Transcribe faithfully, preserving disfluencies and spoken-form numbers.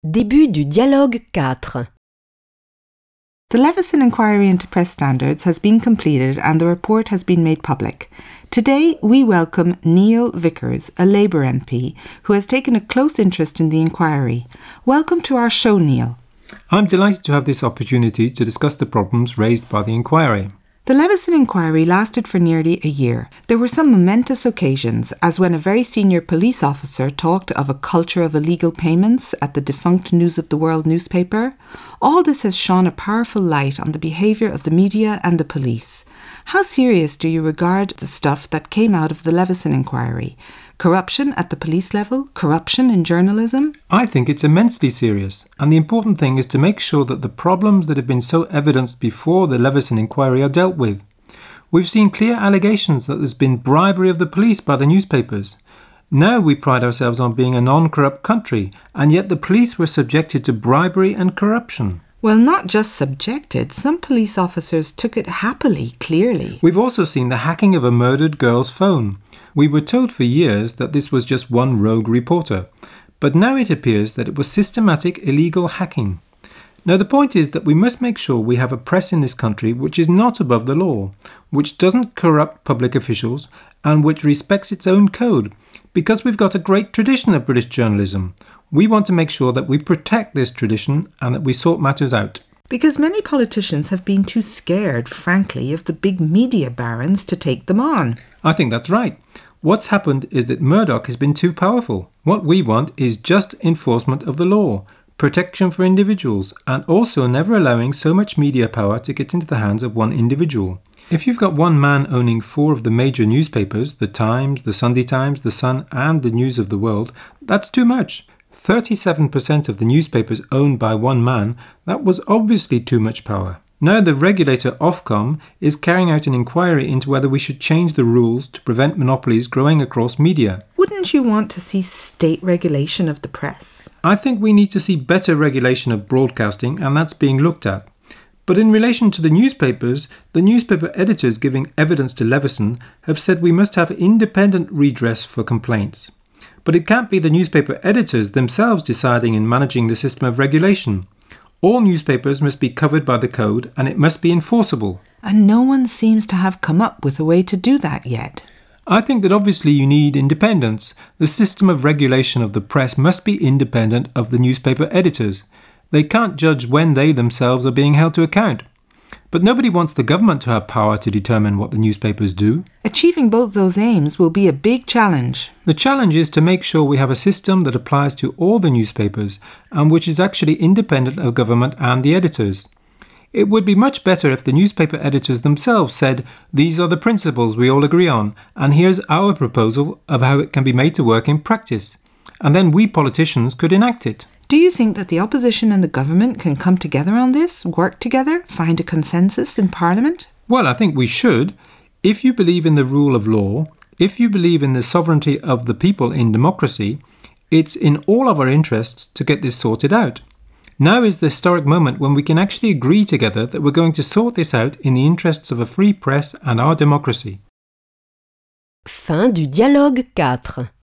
Début du dialogue quatre. The Leveson inquiry into press standards has been completed and the report has been made public. Today we welcome Neil Vickers, a Labour M P, who has taken a close interest in the inquiry. Welcome to our show, Neil. I'm delighted to have this opportunity to discuss the problems raised by the inquiry. The Leveson inquiry lasted for nearly a year. There were some momentous occasions, as when a very senior police officer talked of a culture of illegal payments at the defunct News of the World newspaper. All this has shone a powerful light on the behaviour of the media and the police. How serious do you regard the stuff that came out of the Leveson inquiry? Corruption at the police level? Corruption in journalism? I think it's immensely serious, and the important thing is to make sure that the problems that have been so evidenced before the Leveson inquiry are dealt with. We've seen clear allegations that there's been bribery of the police by the newspapers. Now we pride ourselves on being a non-corrupt country, and yet the police were subjected to bribery and corruption. Well, not just subjected. Some police officers took it happily, clearly. We've also seen the hacking of a murdered girl's phone. We were told for years that this was just one rogue reporter, but now it appears that it was systematic illegal hacking. Now the point is that we must make sure we have a press in this country which is not above the law, which doesn't corrupt public officials, and which respects its own code, because we've got a great tradition of British journalism. We want to make sure that we protect this tradition and that we sort matters out. Because many politicians have been too scared, frankly, of the big media barons to take them on. I think that's right. What's happened is that Murdoch has been too powerful. What we want is just enforcement of the law, protection for individuals, and also never allowing so much media power to get into the hands of one individual. If you've got one man owning four of the major newspapers, the Times, the Sunday Times, the Sun, and the News of the World, that's too much. thirty-seven percent of the newspapers owned by one man, that was obviously too much power. Now the regulator Ofcom is carrying out an inquiry into whether we should change the rules to prevent monopolies growing across media. Wouldn't you want to see state regulation of the press? I think we need to see better regulation of broadcasting, and that's being looked at. But in relation to the newspapers, the newspaper editors giving evidence to Leveson have said we must have independent redress for complaints. But it can't be the newspaper editors themselves deciding and managing the system of regulation. All newspapers must be covered by the code and it must be enforceable. And no one seems to have come up with a way to do that yet. I think that obviously you need independence. The system of regulation of the press must be independent of the newspaper editors. They can't judge when they themselves are being held to account. But nobody wants the government to have power to determine what the newspapers do. Achieving both those aims will be a big challenge. The challenge is to make sure we have a system that applies to all the newspapers and which is actually independent of government and the editors. It would be much better if the newspaper editors themselves said, these are the principles we all agree on, and here's our proposal of how it can be made to work in practice. And then we politicians could enact it. Do you think that the opposition and the government can come together on this, work together, find a consensus in Parliament? Well, I think we should. If you believe in the rule of law, if you believe in the sovereignty of the people in democracy, it's in all of our interests to get this sorted out. Now is the historic moment when we can actually agree together that we're going to sort this out in the interests of a free press and our democracy. Fin du dialogue quatre.